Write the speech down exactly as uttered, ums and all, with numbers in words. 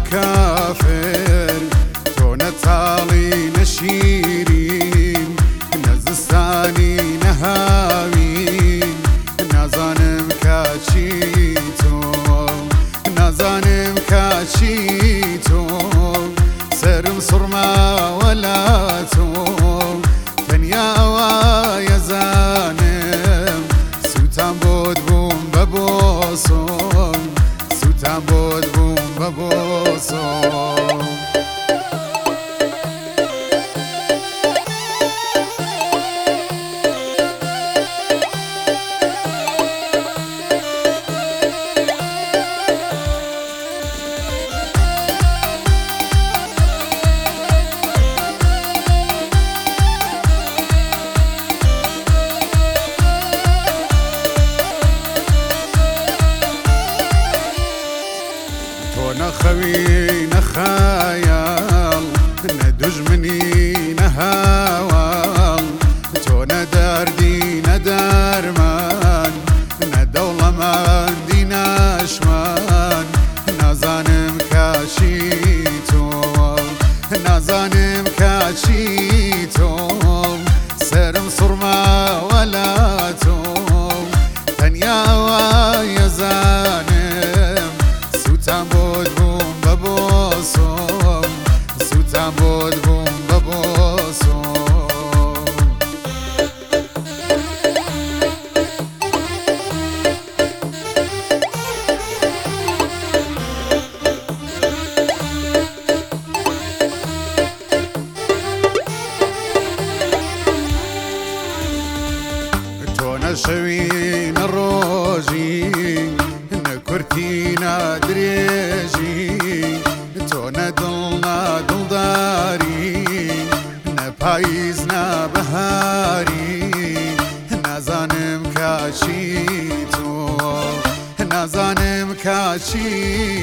کافر تۆ نەتاڵی نەشیرین نەزستانی نەهاوین نازانم کاچی تۆ نازانم کاچی تۆ سرم سڕماوە لا تۆ تەنیا ئەوایە زانم سووتان بۆت بووم بە بۆسۆم سووتان بۆت بووم بە بۆسۆم نەخەوی نەخایاڵ نەدوژمنی نەهاواڵ تۆ نەدەردی نەدەرمان نەدەوڵەمەندی ناشمان نازانم کاچی تۆ نازانم کاچی تۆ سرم سڕماوە لا تۆ تەنیا ئەوایە زانم سووتان بۆت بووم بە بۆسۆم سووتان بۆت بووم بە بۆسۆم تۆ نەشەوی نەڕۆژی نەکورتی نادرێژی تۆ نەدڵ نادڵداری نەپاییز نابەهاری نازانم کاچی تۆ نازانم کاچی